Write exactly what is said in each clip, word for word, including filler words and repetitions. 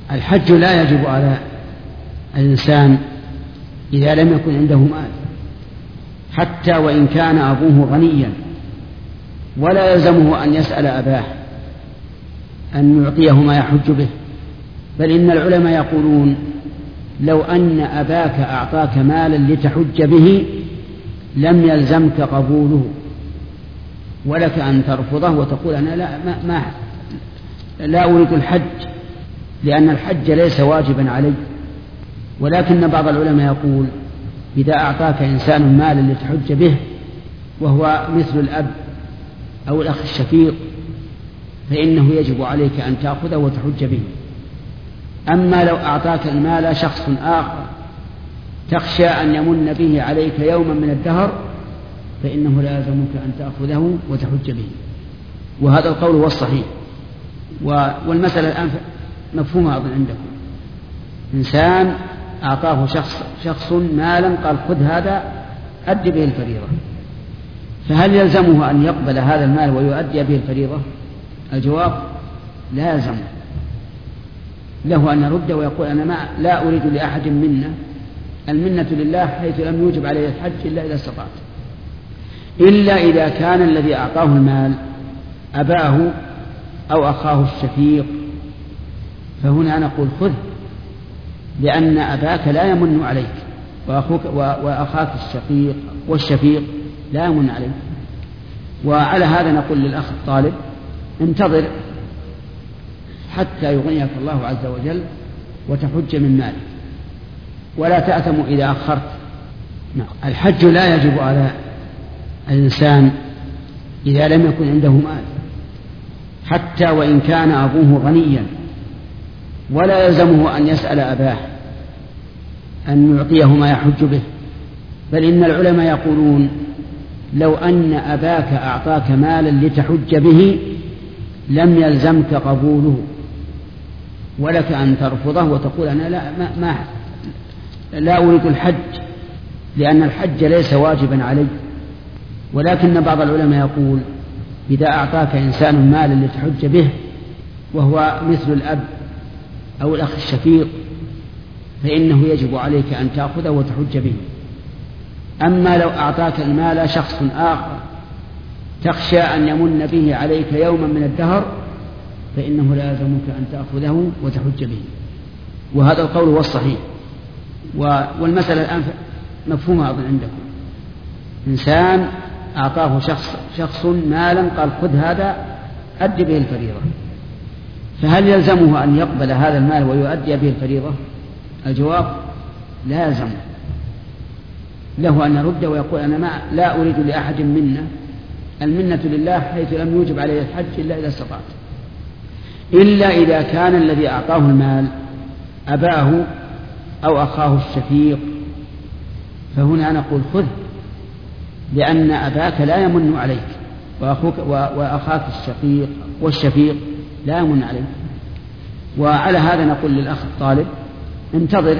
الحج لا يجب على الإنسان إذا لم يكن عنده مال، حتى وإن كان أبوه غنيا، ولا يلزمه أن يسأل أباه أن يعطيه ما يحج به، بل إن العلماء يقولون لو أن أباك أعطاك مالا لتحج به لم يلزمك قبوله، ولك أن ترفضه وتقول أنا لا, ما ما لا أريد الحج، لأن الحج ليس واجبا علي. ولكن بعض العلماء يقول إذا أعطاك إنسان مالا لتحج به وهو مثل الأب أو الأخ الشقيق فإنه يجب عليك أن تأخذه وتحج به. أما لو أعطاك المال شخص آخر تخشى أن يمن به عليك يوما من الدهر فإنه لا يلزمك أن تأخذه وتحج به، وهذا القول هو الصحيح. والمسألة الآن مفهومة أظن عندكم. إنسان أعطاه شخص, شخص مالا قال خذ هذا أد به الفريضة، فهل يلزمه أن يقبل هذا المال ويؤدي به الفريضة؟ الجواب لا يلزمه، له أن يرد ويقول أنا ما لا أريد لأحد منا، المنة لله حيث لم يوجب عليه الحج إلا إذا استطعت، إلا إذا كان الذي أعطاه المال أباه أو أخاه الشفيق، فهنا نقول خذ، لأن أباك لا يمن عليك وأخوك وأخاك الشقيق والشفيق لا يمن عليك. وعلى هذا نقول للأخ الطالب انتظر حتى يغنيك الله عز وجل وتحج من مالك، ولا تأثم إذا أخرت. نعم. الحج لا يجب على الإنسان إذا لم يكن عنده مال، حتى وإن كان أبوه غنيا، ولا يلزمه أن يسأل أباه أن يعطيه ما يحج به، بل إن العلماء يقولون لو أن أباك أعطاك مالا لتحج به لم يلزمك قبوله، ولك أن ترفضه وتقول أنا لا, ما ما لا أريد الحج، لأن الحج ليس واجبا علي. ولكن بعض العلماء يقول إذا أعطاك إنسان مالا لتحج به وهو مثل الأب أو الأخ الشقيق فإنه يجب عليك أن تأخذه وتحج به. أما لو أعطاك المال شخص آخر تخشى أن يمن به عليك يوما من الدهر فإنه لا يلزمك أن تأخذه وتحج به، وهذا القول هو الصحيح. والمسألة الآن مفهومة أظن عندكم. إنسان أعطاه شخص, شخص مالا قال خذ هذا أد به الفريضة، فهل يلزمه أن يقبل هذا المال ويؤدي به الفريضة؟ الجواب لا يلزمه، له أن يرد ويقول أنا ما لا أريد لأحد منا، المنة لله حيث لم يوجب عليه الحج إلا إذا استطعت، إلا إذا كان الذي أعطاه المال أباه أو أخاه الشفيق، فهنا نقول خذ، لأن أباك لا يمن عليك وأخوك وأخاك الشقيق والشفيق لا يمن عليك. وعلى هذا نقول للأخ الطالب انتظر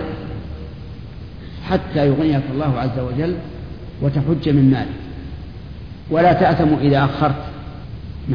حتى يغنيك الله عز وجل وتحج من مالك، ولا تأثم إذا أخرت.